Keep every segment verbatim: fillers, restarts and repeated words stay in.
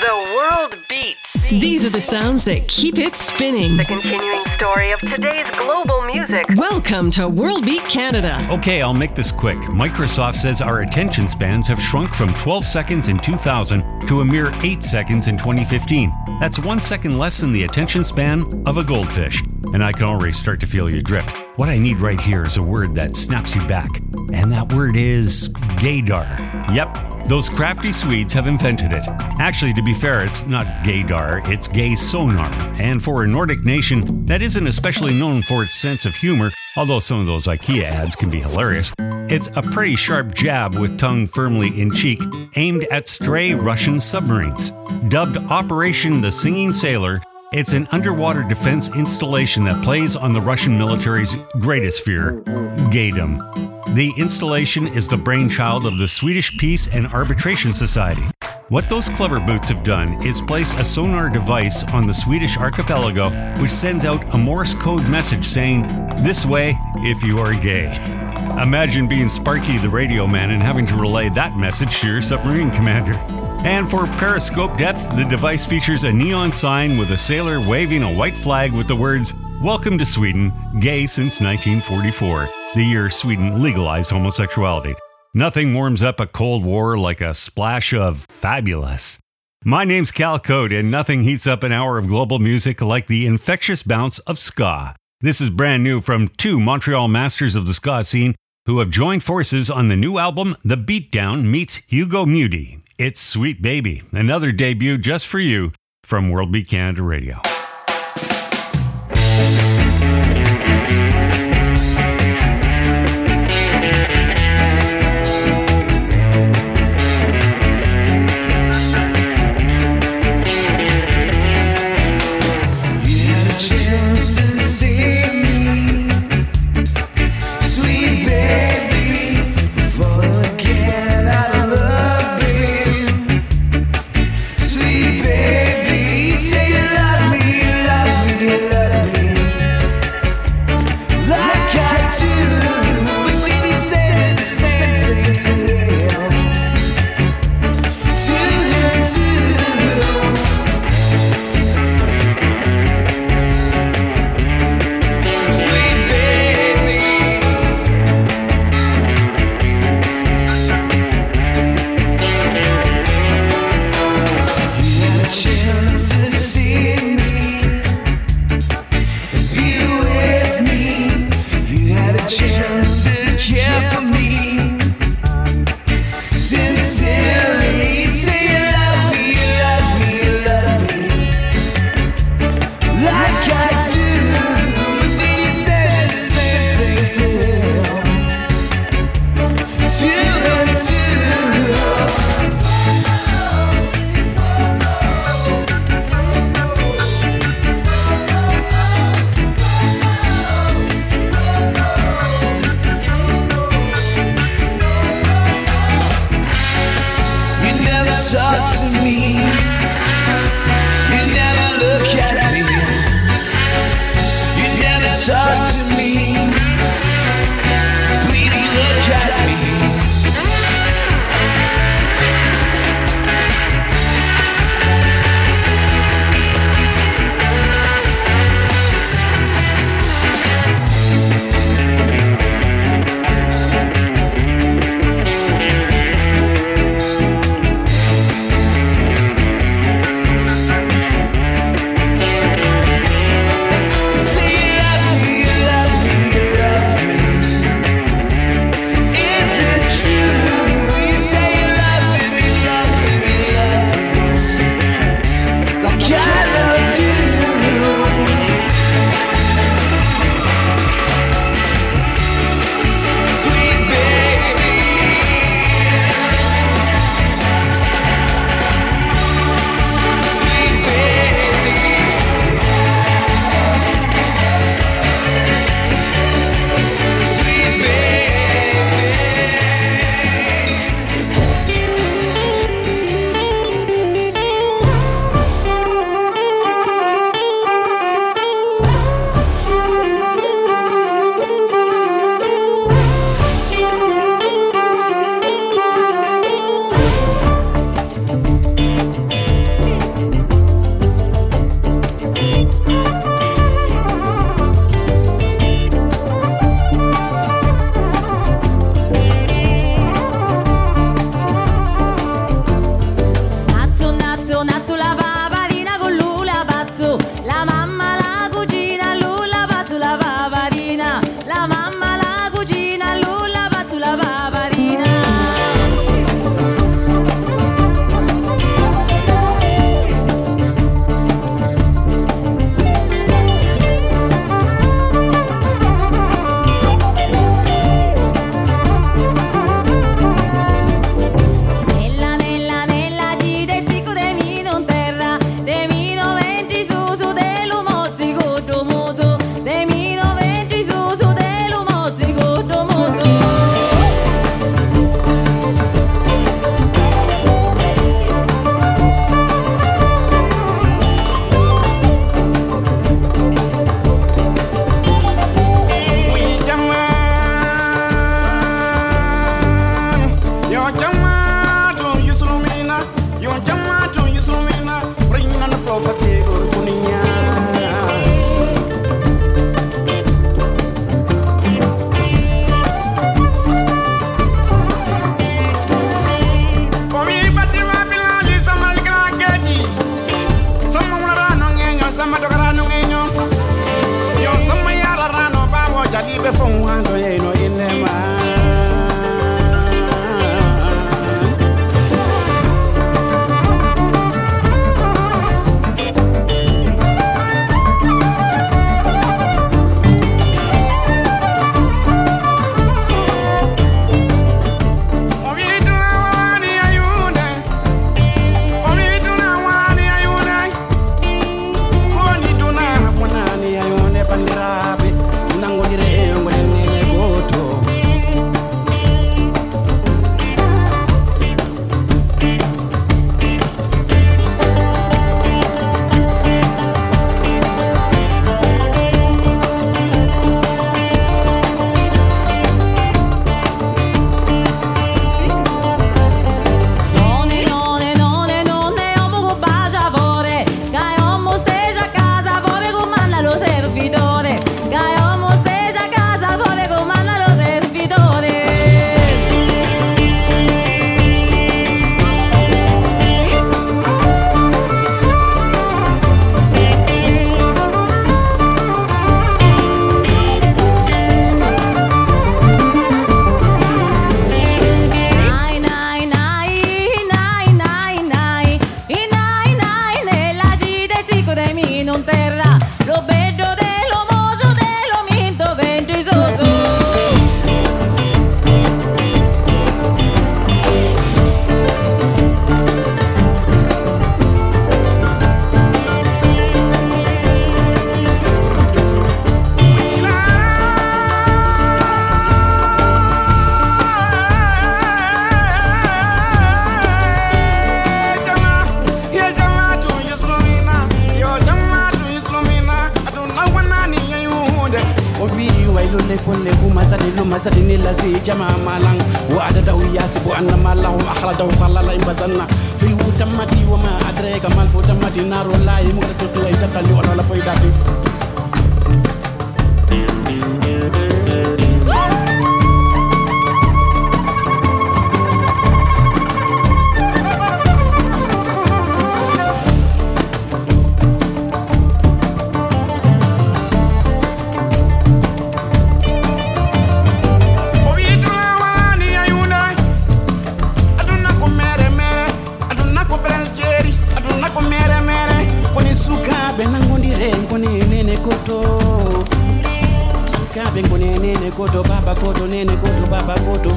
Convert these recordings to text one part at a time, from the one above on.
The world beats. These are the sounds that keep it spinning. The continuing story of today's global music. Welcome to World Beat Canada. Okay, I'll make this quick. Microsoft says our attention spans have shrunk from twelve seconds in two thousand to a mere eight seconds in twenty fifteen. That's one second less than the attention span of a goldfish. And I can already start to feel your drift. What I need right here is a word that snaps you back. And that word is gaydar. Yep, those crafty Swedes have invented it. Actually, to be fair, it's not gaydar, it's gay sonar. And for a Nordic nation that isn't especially known for its sense of humor, although some of those IKEA ads can be hilarious, it's a pretty sharp jab with tongue firmly in cheek, aimed at stray Russian submarines. Dubbed Operation the Singing Sailor, it's an underwater defense installation that plays on the Russian military's greatest fear, gaydom. The installation is the brainchild of the Swedish Peace and Arbitration Society. What those clever boots have done is place a sonar device on the Swedish archipelago which sends out a Morse code message saying, "This way if you are gay." Imagine being Sparky the radio man and having to relay that message to your submarine commander. And for periscope depth, the device features a neon sign with a sailor waving a white flag with the words, "Welcome to Sweden, gay since nineteen forty-four, the year Sweden legalized homosexuality." Nothing warms up a Cold War like a splash of fabulous. My name's Cal Code, and nothing heats up an hour of global music like the infectious bounce of ska. This is brand new from two Montreal masters of the ska scene who have joined forces on the new album The Beatdown meets Hugo Muti. It's Sweet Baby, another debut just for you from World Beat Canada Radio. le kulle kuma sadi luma sadi nilazi jama malang wa ada daw yasibu anna malahu akhradahu khalala imbazanna fil utamati wa ma adraka mal utamati naru la yumratu la yatali wa la faidati. Koto baba koto nene koto baba koto.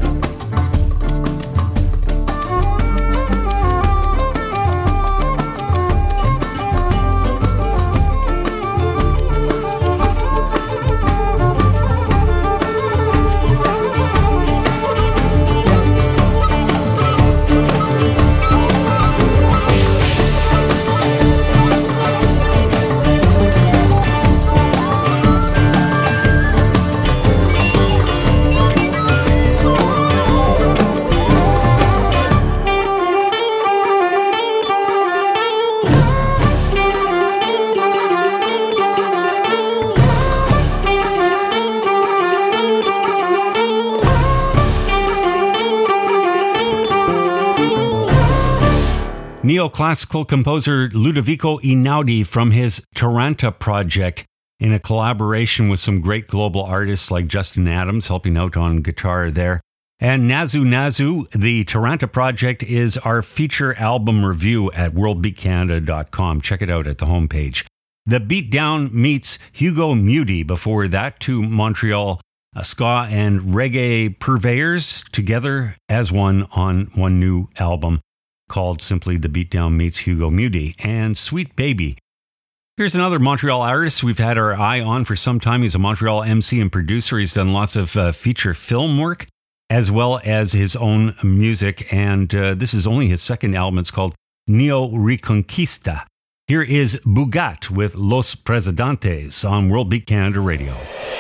Neoclassical composer Ludovico Einaudi from his Taranta project in a collaboration with some great global artists like Justin Adams helping out on guitar there. And Nazu Nazu, the Taranta project, is our feature album review at world beat canada dot com. Check it out at the homepage. The Beatdown meets Hugo Muti. Before that, two Montreal uh, ska and reggae purveyors together as one on one new album called simply The Beatdown Meets Hugo Muti, and Sweet Baby. Here's another Montreal artist we've had our eye on for some time. He's a Montreal M C and producer. He's done lots of uh, feature film work as well as his own music, and uh, this is only his second album. It's called Neo Reconquista. Here is Bugat with Los Presidentes on World Beat Canada Radio.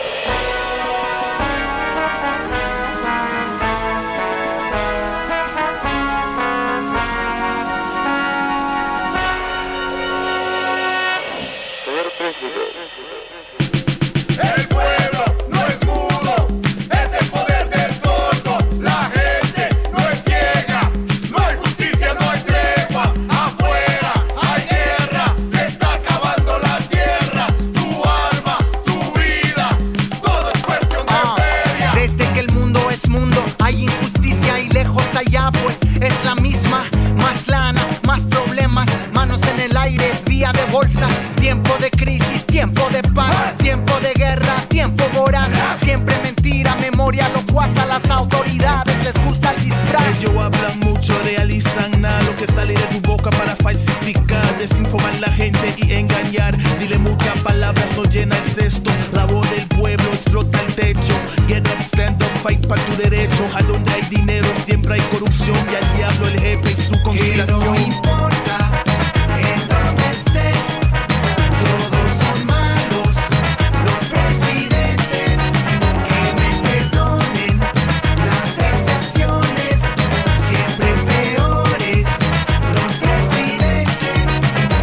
Tiempo de crisis, tiempo de paz, tiempo de guerra, tiempo voraz. Siempre mentira, memoria locuaz. A las autoridades les gusta el disfraz. Ellos hablan mucho, realizan nada. Lo que sale de tu boca para falsificar, desinformar la gente y engañar. Dile muchas palabras, no llena el cesto. La voz del pueblo explota el techo. Get up, stand up, fight para tu derecho. A donde hay dinero siempre hay corrupción. Y al diablo el jefe y su conspiración. Y no importa en dónde estés, todos son malos los presidentes. Que me perdonen las excepciones, siempre peores los presidentes.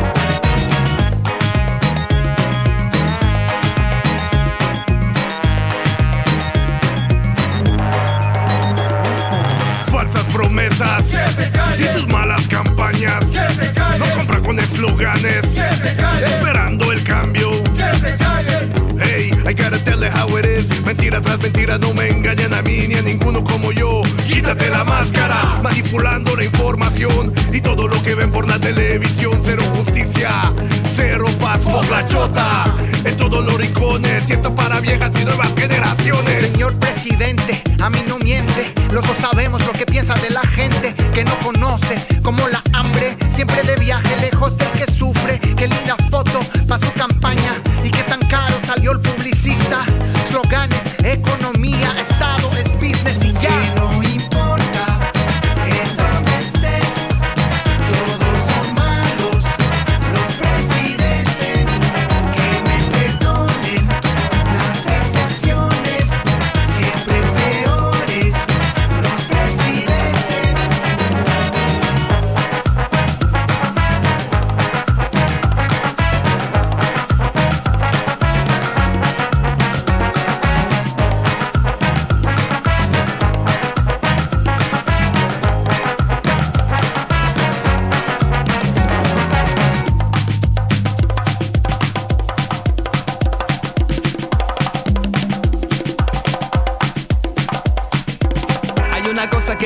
Falsas promesas y sus malas campañas. No compra con esloganes, esperando el cambio. Hey, I gotta tell it how it is. Mentira tras mentira, no me engañan a mí ni a ninguno como yo. Quítate la máscara, manipulando la información. Y todo lo que ven por la televisión. Cero justicia, cero paz, la chota. En todos los rincones, siento para viejas y nuevas generaciones. Señor presidente, a mí no miente. Los dos sabemos lo que piensa de la gente que no conoce, como la hambre. Siempre de viaje, lejos del que sufre. Qué linda foto pa' su campaña. Y qué tan caro salió el publicista. Sloganes, economía, estado, es business y ya. Que no importa en dónde estés, todos son malos los presidentes. Que me perdonen las excepciones.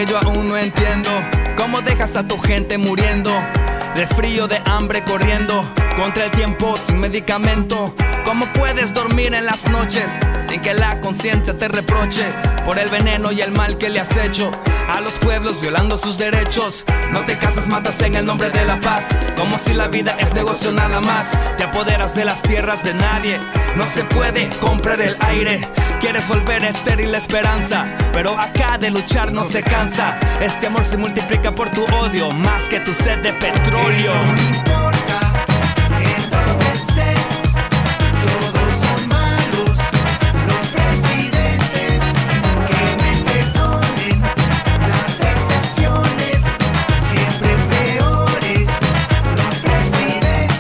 que yo aún no entiendo. ¿Cómo dejas a tu gente muriendo? De frío, de hambre, corriendo contra el tiempo, sin medicamento. ¿Cómo puedes dormir en las noches sin que la conciencia te reproche por el veneno y el mal que le has hecho a los pueblos, violando sus derechos? No te casas, matas en el nombre de la paz, como si la vida es negocio nada más. Te apoderas de las tierras de nadie, no se puede comprar el aire. Quieres volver estéril la esperanza, pero acá de luchar no se cansa. Este amor se multiplica por tu odio, más que tu sed de petróleo. No me importa en donde estés, todos son malos los presidentes. Que me perdonen las excepciones, siempre peores los presidentes.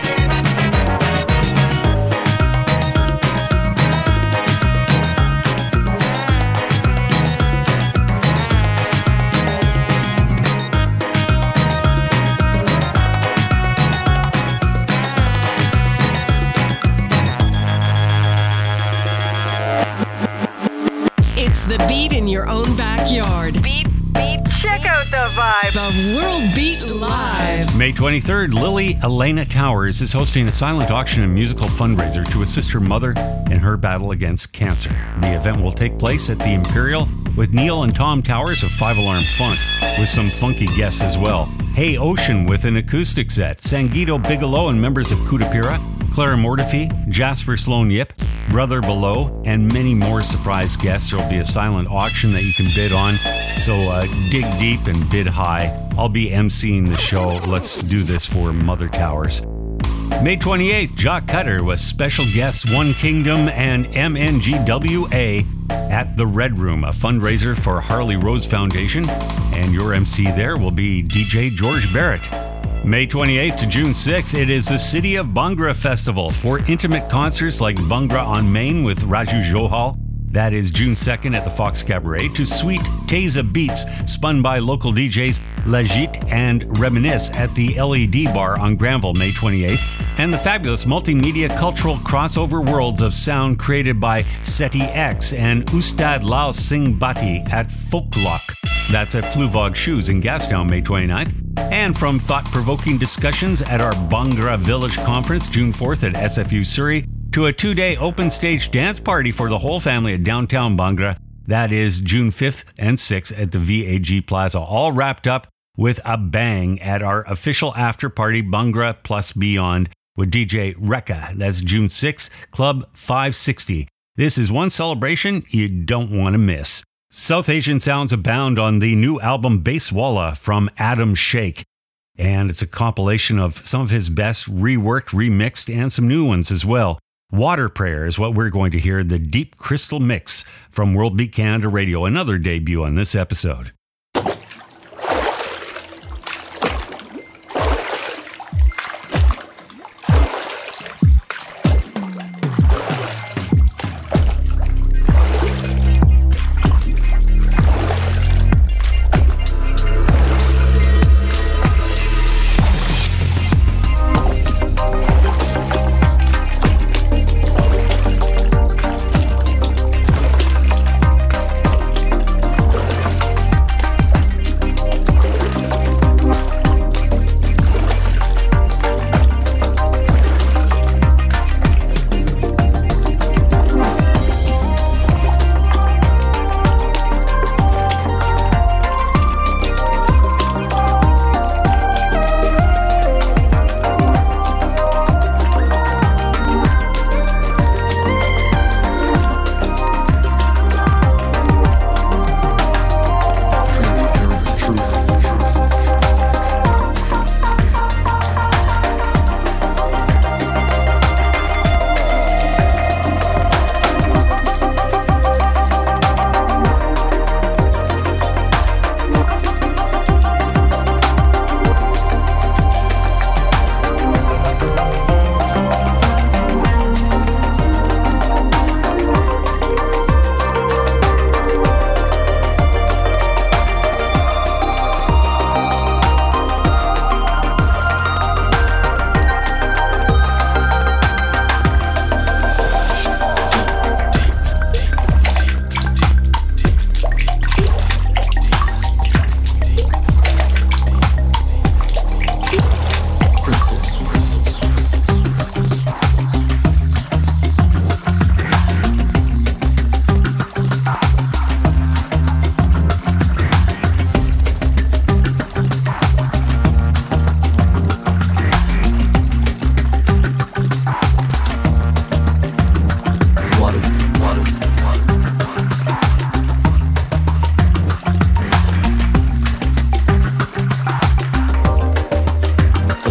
It's the beat in your own backyard. Beat, beat, check out the vibe. The World Beat Live. May twenty-third, Lily Elena Towers is hosting a silent auction and musical fundraiser to assist her mother in her battle against cancer. The event will take place at the Imperial with Neil and Tom Towers of Five Alarm Funk, with some funky guests as well. Hey Ocean with an acoustic set, Sangeeto Bigelow and members of Kudapira, Clara Mortefi, Jasper Sloan Yip, Brother Below, and many more surprise guests. There will be a silent auction that you can bid on, so uh, dig deep and bid high. I'll be emceeing the show. Let's do this for Mother Towers. May twenty-eighth, Jock Cutter with special guests One Kingdom and M N G W A at the Red Room, a fundraiser for Harley Rose Foundation, and your M C there will be D J George Barrett. May twenty-eighth to June sixth, it is the City of Bhangra Festival for intimate concerts like Bhangra on Main with Raju Johal. That is June second at the Fox Cabaret, to sweet Teza Beats spun by local D Js Legit and Reminisce at the L E D Bar on Granville May twenty-eighth, and the fabulous multimedia cultural crossover worlds of sound created by SETI X and Ustad Lal Singh Bhatti at Folklock. That's at Fluvog Shoes in Gastown May twenty-ninth. And from thought-provoking discussions at our Bhangra Village Conference June fourth at S F U Surrey, to a two-day open-stage dance party for the whole family at downtown Bhangra. That is June fifth and sixth at the V A G Plaza, all wrapped up with a bang at our official after-party Bhangra Plus Beyond with D J Rekha. That's June sixth, Club five sixty. This is one celebration you don't want to miss. South Asian sounds abound on the new album Basswalla from Adam Sheikh. And it's a compilation of some of his best reworked, remixed, and some new ones as well. Water Prayer is what we're going to hear, the Deep Crystal Mix from World Beat Canada Radio, another debut on this episode.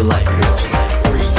the light walks like breathe.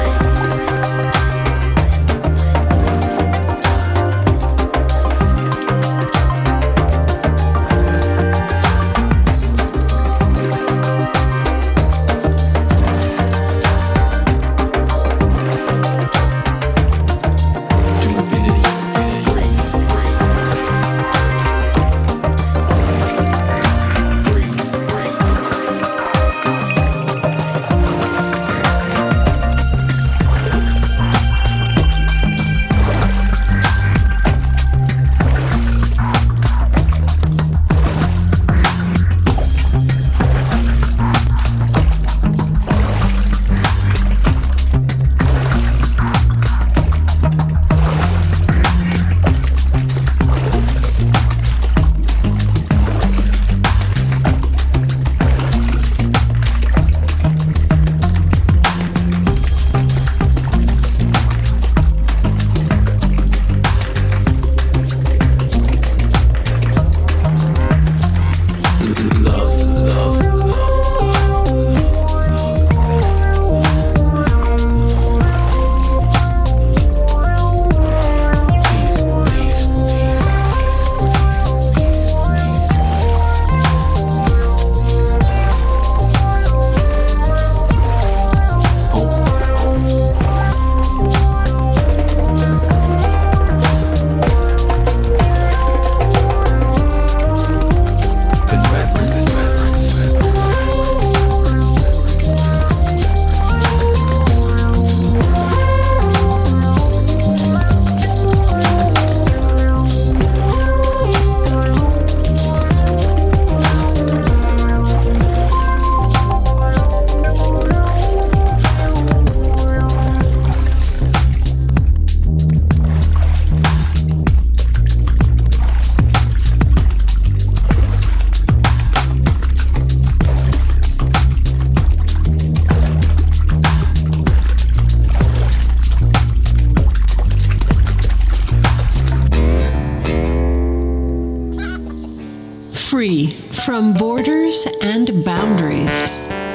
Free from borders and boundaries.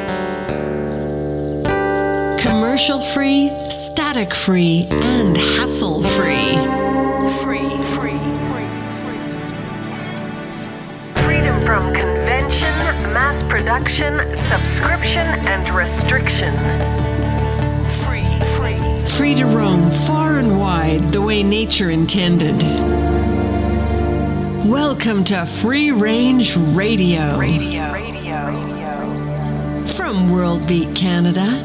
Commercial free, static free, and hassle free. Free, free, free, free. Freedom from convention, mass production, subscription, and restriction. Free, free. Free to roam far and wide the way nature intended. Welcome to Free Range Radio. Radio. Radio. From World Beat Canada.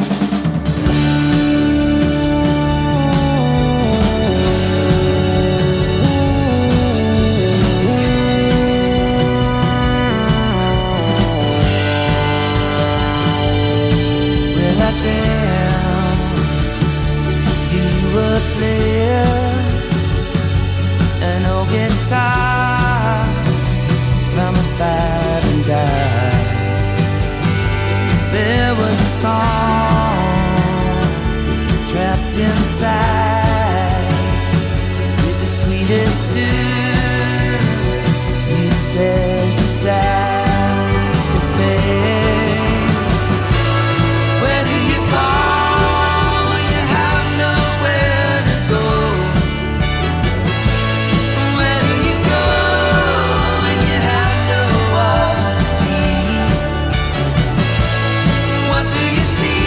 Well, I dreamt you were playing an old guitar from a five and dime. There was a song trapped inside with the sweetest tune. You said you sad to say. Where do you fall when you have nowhere to go? Where do you go when you have no one to see? What do you see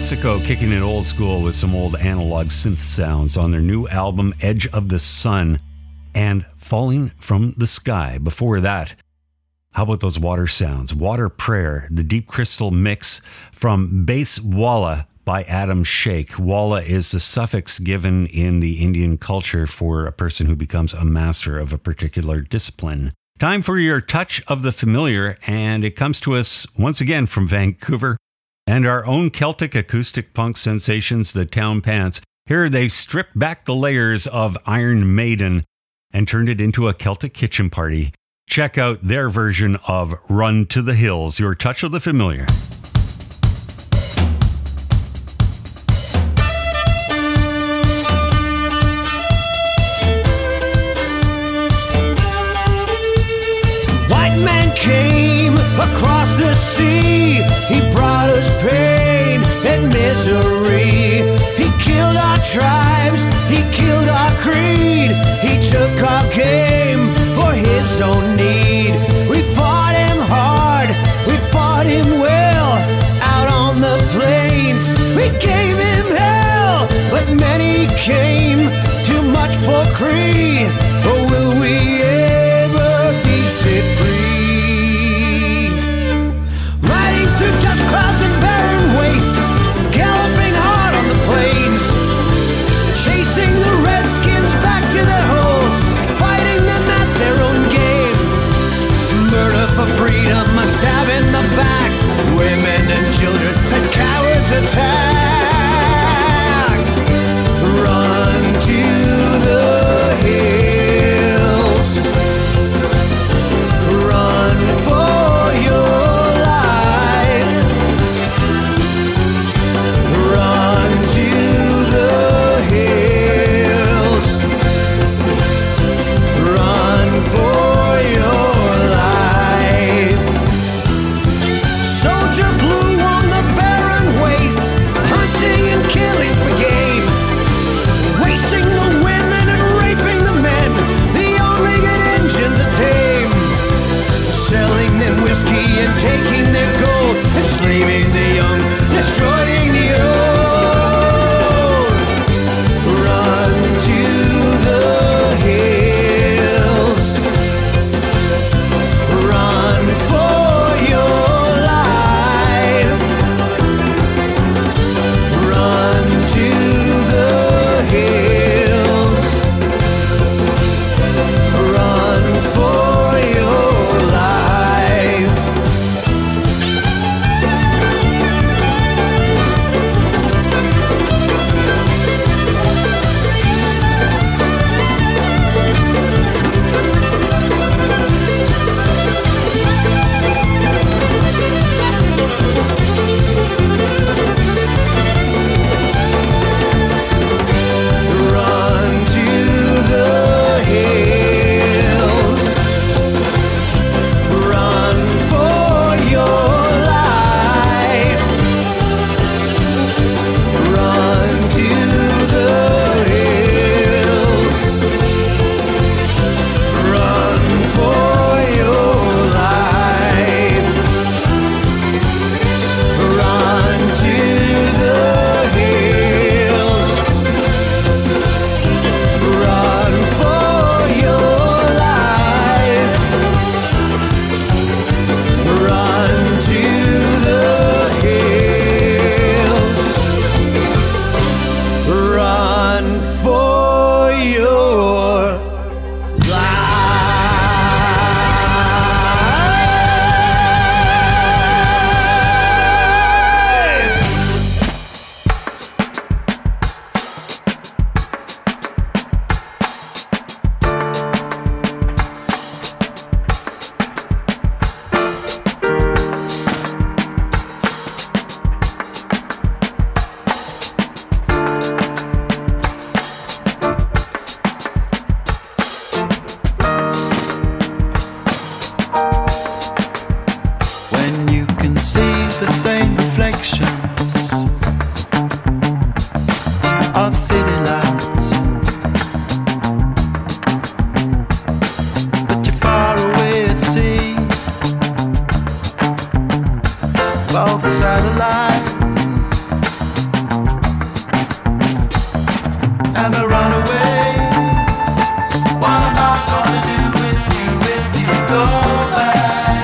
Mexico kicking it old school with some old analog synth sounds on their new album Edge of the Sun and Falling from the Sky. Before that, how about those water sounds? Water Prayer, the Deep Crystal mix from Bass Walla by Adam Sheikh. Walla is the suffix given in the Indian culture for a person who becomes a master of a particular discipline. Time for your touch of the familiar, and it comes to us once again from Vancouver and our own Celtic acoustic punk sensations, the Town Pants. Here they've stripped back the layers of Iron Maiden and turned it into a Celtic kitchen party. Check out their version of Run to the Hills, your touch of the familiar. White man came across the sea. He brought us pain and misery. He killed our tribes. He killed our creed. He took our game for his own need. We fought him hard. We fought him well. Out on the plains, we gave him hell. But many came. Too much for creed. Or will we ever be set free? Riding through dust clouds and barren wastes, galloping hard on the plains, chasing the redskins back to their holes, fighting them at their own game. Murder for freedom, a stab in the back, women and children and cowards attack. Run to the hills, run for your life, run to the hills, run for your life. Soldier blue on the barren wastes, hunting and killing for game, wasting the women and raping the men, the only good engines are tame. Selling them whiskey and taking their gold, enslaving the young, destroying the old. Run to the hills, run for your life, run to the hills, run for your life. Run to the hills, run for your life, run to the hills, run for your life, run to the hills, run for your life, run to the hills, run for your life. When you can see the stained reflections of city lights, but you're far away at sea, of all the satellites, and the runaways. What am I gonna do with you if you go back?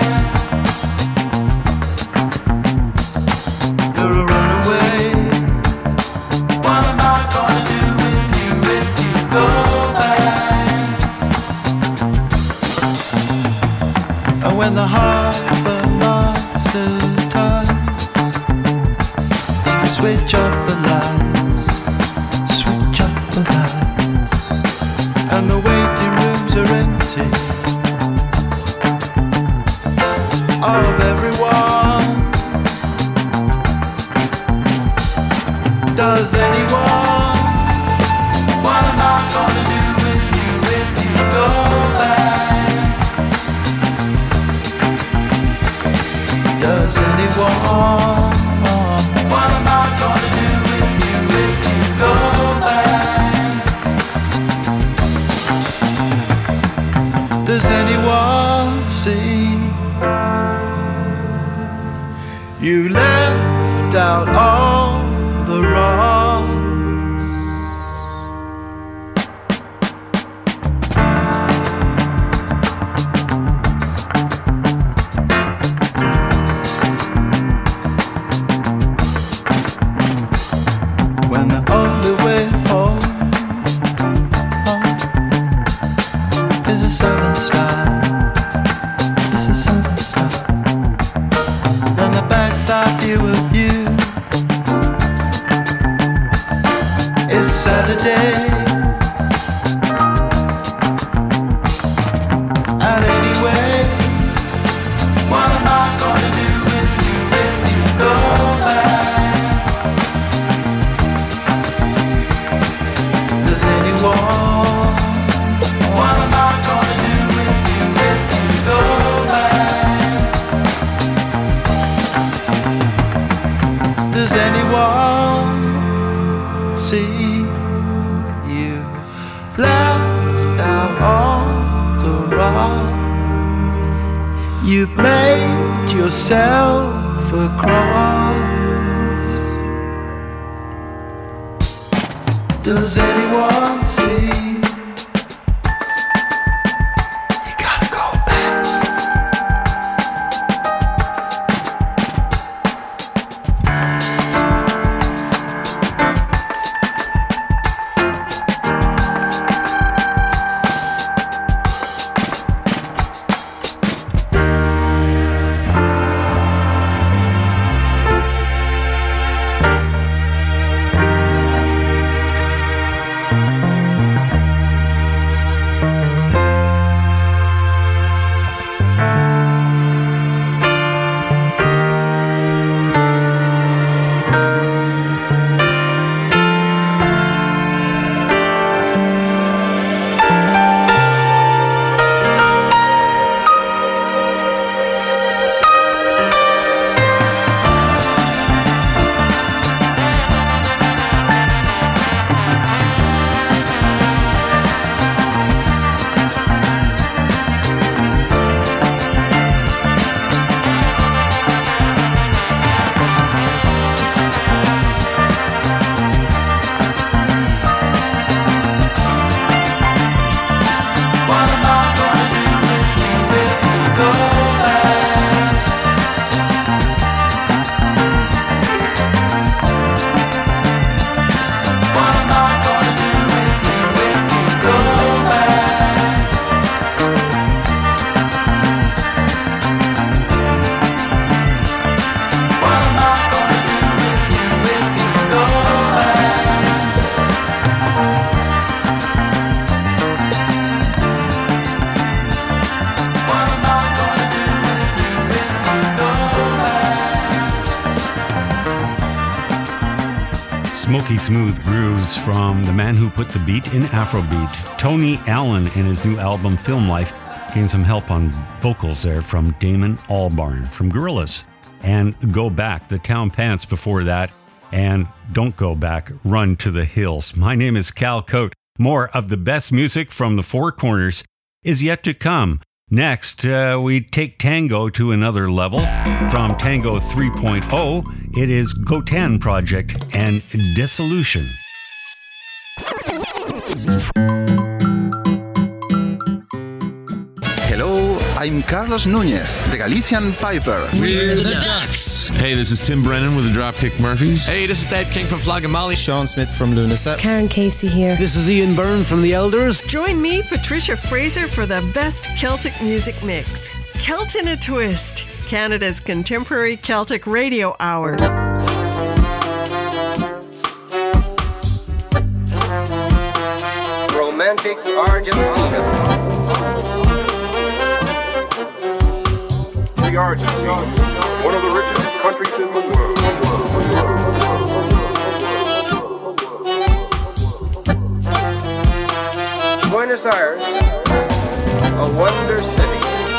You're a runaway. What am I gonna do with you if you go back? And when the harbor master turns to switch off the lights, switch off the lights, and the waiting rooms are empty of everyone. Does anyone? What am I gonna do with you if you go back? Does anyone? What am I gonna do with you if you go back? Does anyone see? You left out all the wrongs. When the only way home, home is a seven star, it's a seven star, and the backside view of you is Saturday. And anyway, what am I gonna do with you if you go back? Does anyone? What am I gonna do with you if you go back? Does anyone see? You left out all the wrong. You've made yourself a cross. Does anyone see? You gotta go back. Smoky smooth grooves from the man who put the beat in Afrobeat. Tony Allen in his new album Film Life gained some help on vocals there from Damon Albarn from Gorillaz. And Go Back, the Town Pants before that. And Don't Go Back, Run to the Hills. My name is Cal Cote. More of the best music from the Four Corners is yet to come. Next, uh, we take tango to another level. From Tango three point oh, it is Gotan Project and Dissolution. Hello, I'm Carlos Núñez, the Galician Piper. We're the Ducks. Hey, this is Tim Brennan with the Dropkick Murphys. Hey, this is Dave King from Flogging Molly. Sean Smith from Lunaset. Karen Casey here. This is Ian Byrne from The Elders. Join me, Patricia Fraser, for the best Celtic music mix. Celt in a Twist, Canada's contemporary Celtic radio hour. Romantic Argentina. The Argentina, one of the richest countries in the world. Buenos Aires, a wonder city.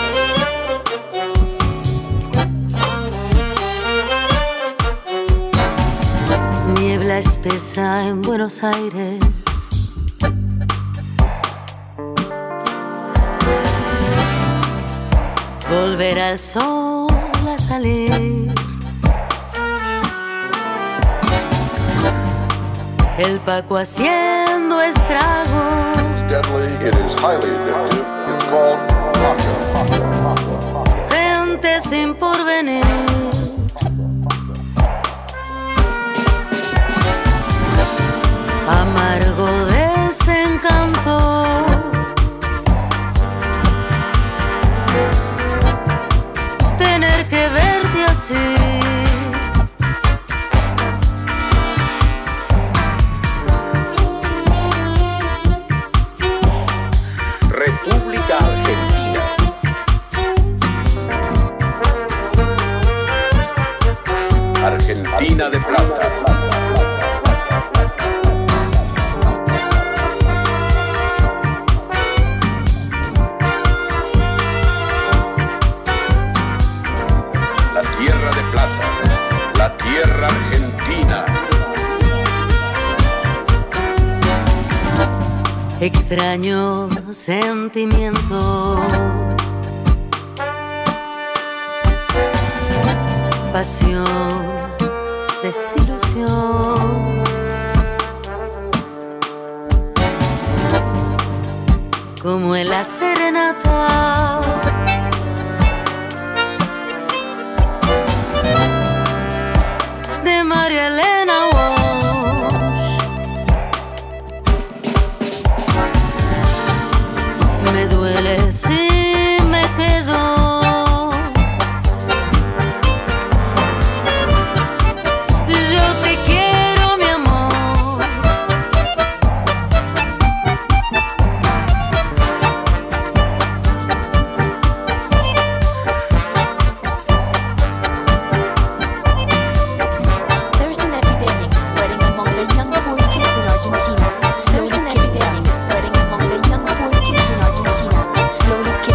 Niebla espesa en Buenos Aires. Volver al sol a salir. El Paco haciendo estragos. It's deadly, it is highly addictive. It's called Paco. Gente sin porvenir. Amargo desencanto. Tener que verte así. República Argentina. Argentina de plata. Tierra argentina. Extraño sentimiento. Pasión, desilusión. Como en la serenata. De María Elena Walsh. Me duele si me quedo. Yo te quiero, mi amor. Slowly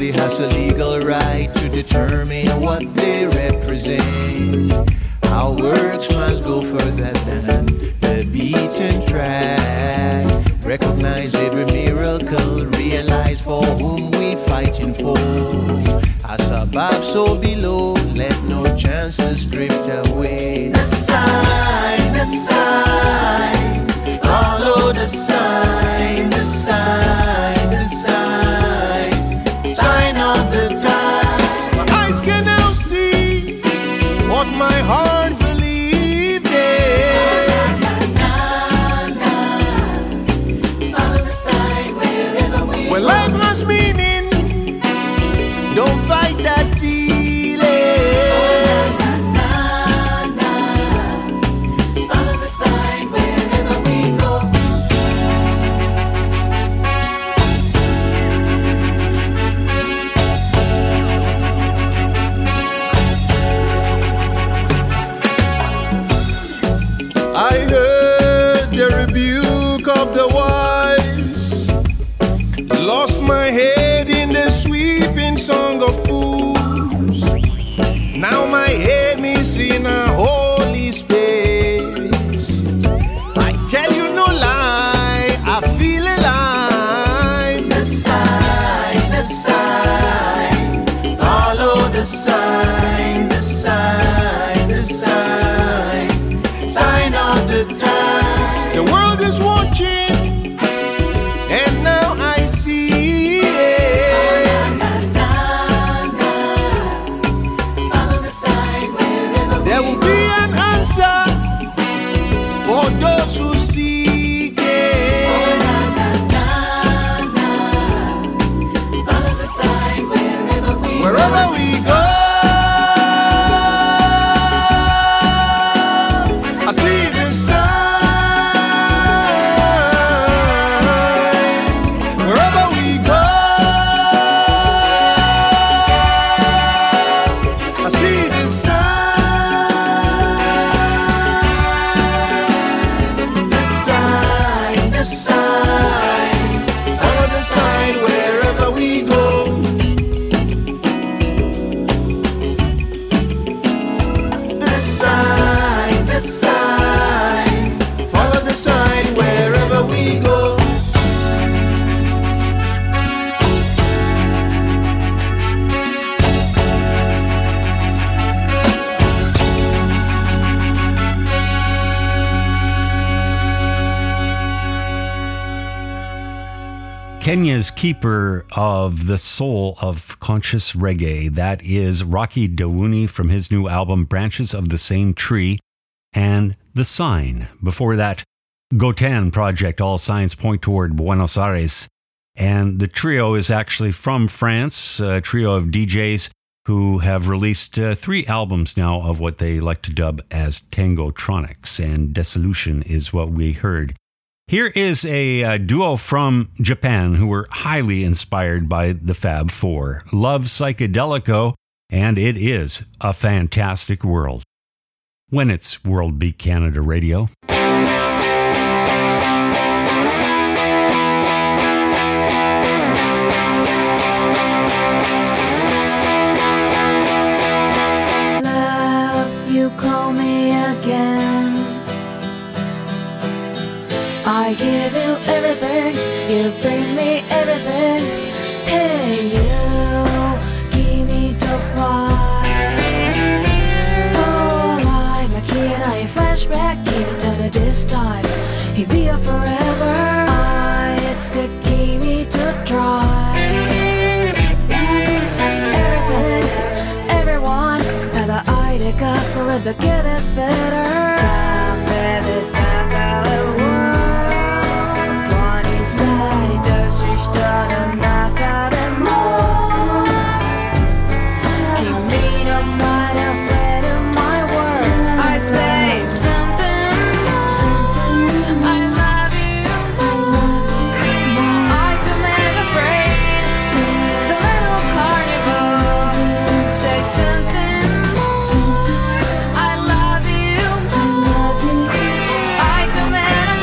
Nobody has a legal right to determine what they represent. Our works must go further than the beaten track. Recognize every miracle, realize for whom we fighting for. As above, so below, let no chances drift away. The sign, the sign, follow the sign, the sign, the sign, sign of the time. My eyes can now see what my heart believed in. Follow the sign wherever we When go. life has meaning, don't fight that feeling. Follow the sign wherever we go. I heard the rebuke of the wise, lost my head in the sweeping song of fools. Now my aim is in a holy space. I tell you no lie, I feel alive. The sign, the sign, follow the sign, the sign, the sign, sign of the time. The world is watching, and now I see it. Follow the sign wherever There we will go. be an answer for those who seek it. Follow the sign wherever we go. Wherever we go, I see the sign. Wherever we go, I see the sign. The sign, the sign, follow the sign wherever we go. The sign, the sign, follow the sign wherever we go. Kenya's keeper of the soul of conscious reggae. That is Rocky Dawuni from his new album Branches of the Same Tree and The Sign. Before that, Gotan Project, All Signs Point Toward Buenos Aires. And the trio is actually from France, a trio of D Js who have released uh, three albums now of what they like to dub as Tangotronics, and Dissolution is what we heard. Here is a, a duo from Japan who were highly inspired by the Fab Four. Love Psychedelico, and it is a fantastic world. When it's World Beat Canada Radio. Love, you call me again. I give you everything, you bring me everything. Hey, you give me to fly. Oh, like my key and I flashback, give it to the this time. He be a forever. I, it's the give me to try. It's fantastic. Everyone had the idea, so let the get it better. Some baby, back a little world. 歳年下の中でも君の前で溢れる my words I say something something I love you I too many afraid the little carnival say something I love you I too many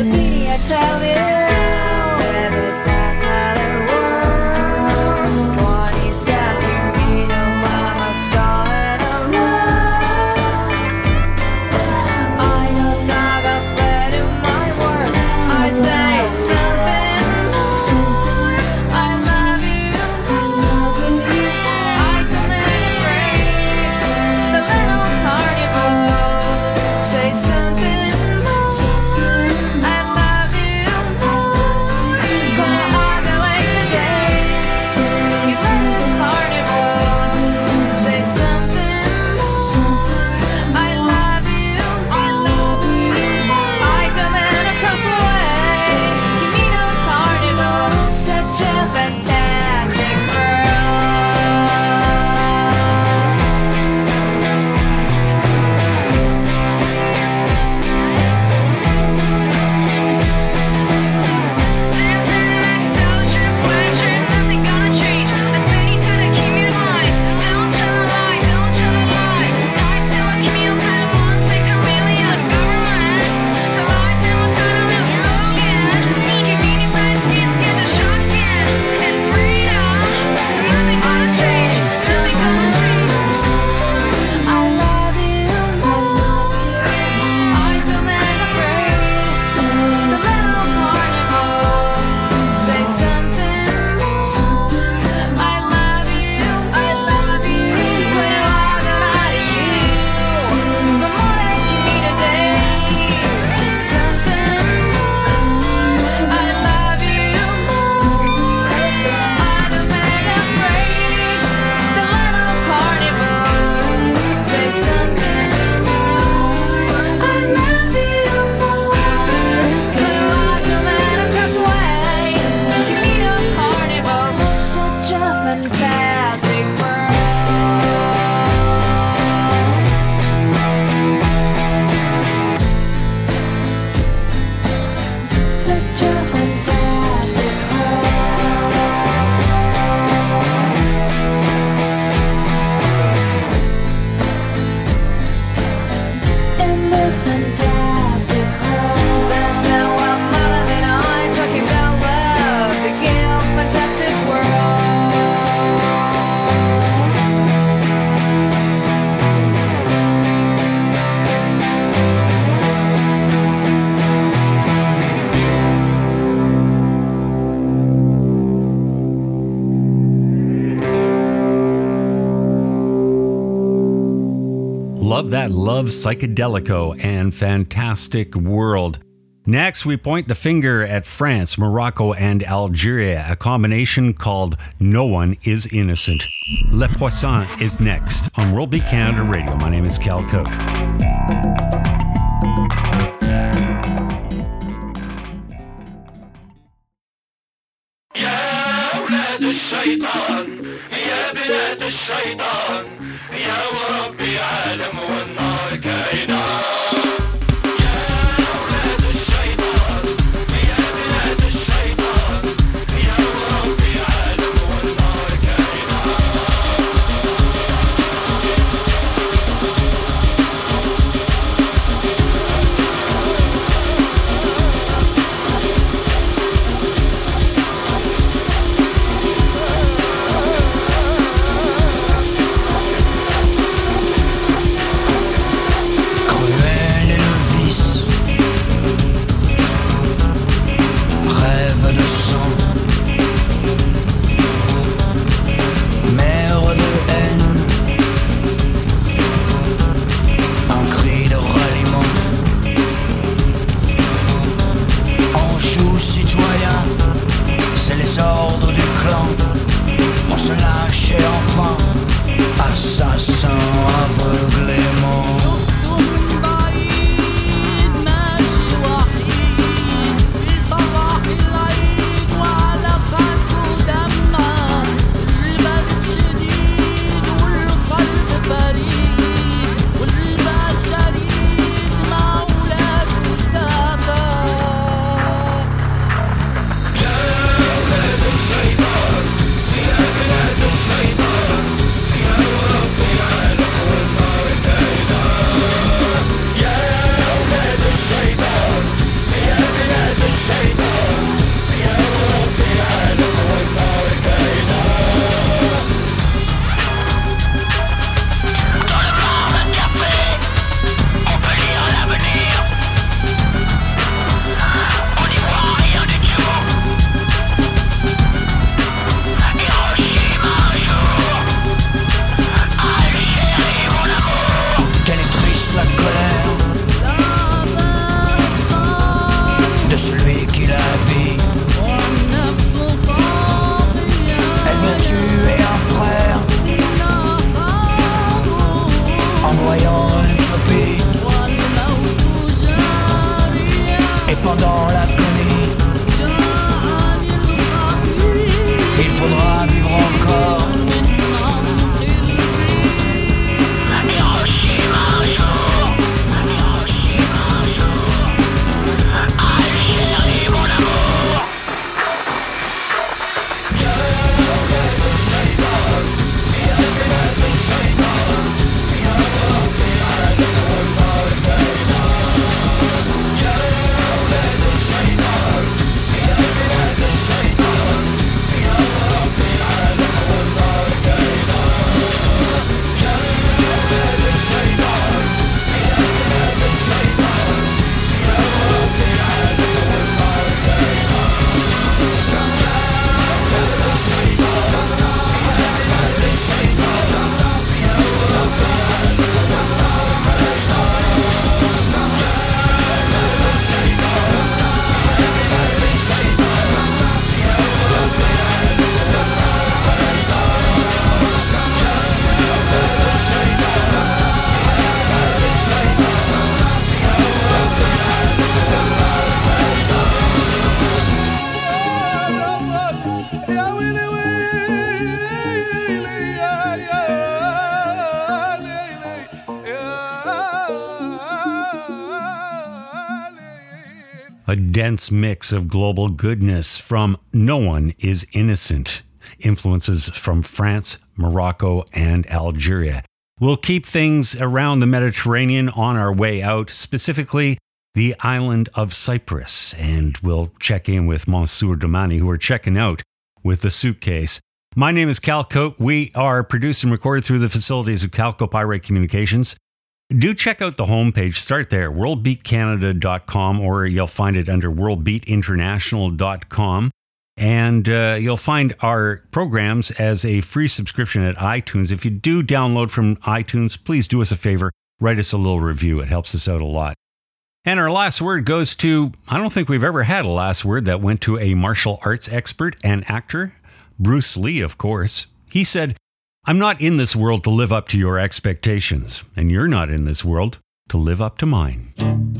Mister P, I tell you, every black part of the world, twenty-seven, you know, mama, starting a love. I know not afraid of my words. I say something more. I love you. I love you. I command and praise the little carnival. Say something more. I love you. Gonna hug the way today. You little carnival. Say something more. I love you. I love you. I command across the way. You know carnival. Such a fantastic world. Nothing gonna change. That's many to the keep your line. Don't tell a lie, don't tell a lie. Lie till a chameleon kind of wants a chameleon. Government to lie till a kind of real slogan. Need your meaning last chance, get a shotgun. And freedom, nothing gonna change. Silly girls, I love you. I command a phrase. The little carnival. Say something. I love you. I love you. When I walk out of you, the more that you need a day. Something. I love you. I demand a break. The little carnival. Say something. I love you. When I walk out across the way, you need a carnival. Such a fantastic world. Such a fantastic world. In this fantastic world, since now I'm out of it, I'm talking about love, became a fantastic world. Love that Love Psychedelico and Fantastic World. Next, we point the finger at France, Morocco, and Algeria, a combination called No One Is Innocent. Le Poisson is next on World Beat Canada Radio. My name is Cal Cook. يا أولاد الشيطان يا بنات الشيطان يا وربي عالم والنار كائنة يا أولاد الشيطان يا بنات الشيطان يا وربي عالم والنار كائنة الشيطان يا وربي علم والنار A dense mix of global goodness from No One Is Innocent. Influences from France, Morocco, and Algeria. We'll keep things around the Mediterranean on our way out, specifically the island of Cyprus. And we'll check in with Mansour Domani, who are checking out with the suitcase. My name is Cal Cote. We are produced and recorded through the facilities of Calco Pirate Communications. Do check out the homepage. Start there, world beat canada dot com, or you'll find it under world beat international dot com. And uh, you'll find our programs as a free subscription at iTunes. If you do download from iTunes, please do us a favor. Write us a little review. It helps us out a lot. And our last word goes to, I don't think we've ever had a last word that went to a martial arts expert and actor. Bruce Lee, of course. He said, "I'm not in this world to live up to your expectations, and you're not in this world to live up to mine."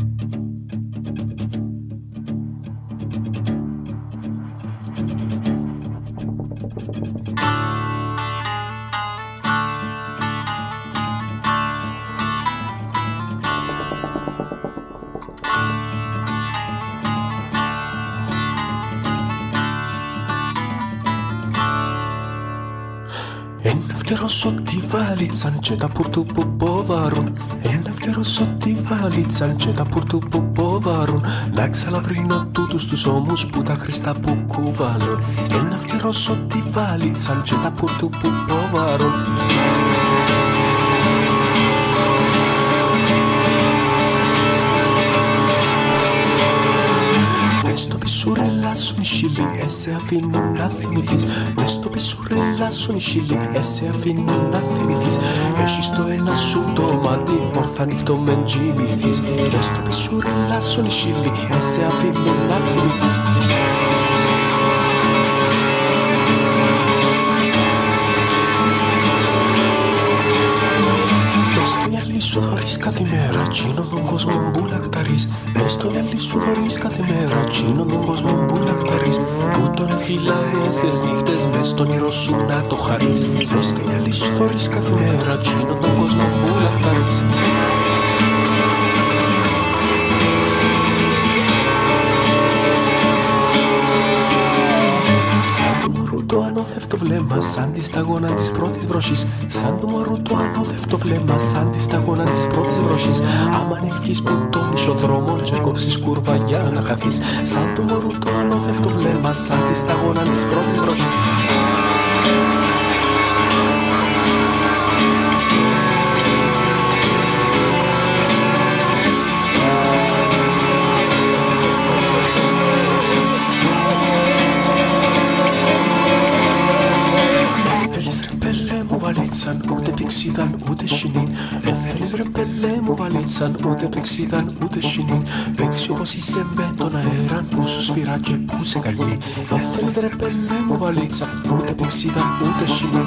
Ένα φτερώσω τη βάλιτσαν και τα πουρτου που ποβάρουν. Ένα φτερώσω τη βάλιτσαν και τα πουρτου που ποβάρουν. Να ξαλαβρίνω τούτους τους ώμους που τα χρηστά που κουβαλούν. Ένα φτερώσω τη βάλιτσαν και τα πουρτου που ποβάρουν. Μες στο πισουρέλα σου νησίλι, εσέ αφήνουν να θυμηθείς. Μες στο πισουρέλα σου νησίλι, εσέ αφήνουν να θυμηθείς. Έχεις το ένα σου το μάτι, όρθα νύχτο μεν τζιμηθείς. Μες στο πισουρέλα σου νησίλι, εσέ αφήνουν να θυμηθείς. Σου θωρείς κάθε μέρα, τσίνον τον κόσμο που λακταρείς. Μες στο γυαλί σου θωρείς κάθε μέρα, τσίνον τον κόσμο που λακταρείς. Που τον εφυλάει στις νύχτες, μες στον ήρω σου να το χαρείς. Μες στο γυαλί σου θωρείς κάθε μέρα, τσίνον τον κόσμο που λακταρείς. Το ανώθευτο βλέμμα σαν τη σταγόνα της πρώτης βροχής. Σαν του μωρού το ανώθευτο βλέμμα σαν τη σταγόνα της πρώτης βροχής. Άμα ανεβγείς που τον ισοδρόμο και κόψεις κούρβα για να χαθείς. Σαν του μωρού το ανώθευτο βλέμμα σαν τη σταγόνα της πρώτης βροχής. Ούτε πηξίδαν ούτε σινήν. Έθελες ρε πελέ μου βαλίτσαν. Ούτε πηξίδαν ούτε σινήν. Παίξει όπως είσαι με τον αέρα που σου σφυρά και που σε καλεί. Έθελες ρε πελέ μου βαλίτσαν. Ούτε πηξίδαν ούτε σινήν.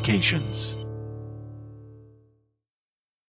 Communications.